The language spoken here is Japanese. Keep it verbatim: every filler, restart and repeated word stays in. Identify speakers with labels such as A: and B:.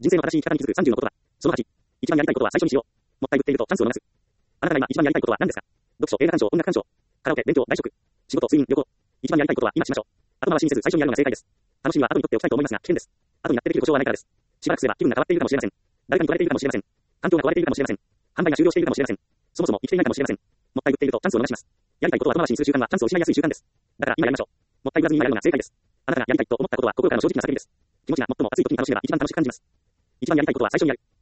A: 人生の正しい生き方に気づくさんじゅうのことは。そのはち、一番やりたいことは最初にしよう。もったいぶっているとチャンスを逃す。あなたが今一番やりたいことは何ですか？読書、映画鑑賞、音楽鑑賞、カラオケ、勉強、外食、仕事、睡眠、旅行。一番やりたいことは今しましょう。後回しにせず最初にやるのが正解です。楽しみは後に取っておきたいと思いますが、危険です。後にやってできる保証はないからです。しばらくすれば気分が変わっているかもしれません。誰かに取られているかもしれません。環境が壊れているかもしれません。販売が終了しているかもしれません。そもそも生きていないかもしれません。もったいぶっているとチャンスを逃します。やりたいことを後回しにする習慣はチャンスを失いやすい習慣です。だから今やりましょう。もったいぶらずに今やるのが正解です。あなたがやりたいと思ったことは心からの正直な叫びです。気持ちが最も熱い時に楽しめば一番楽しく感じます。一番やりたいことは最初にやる。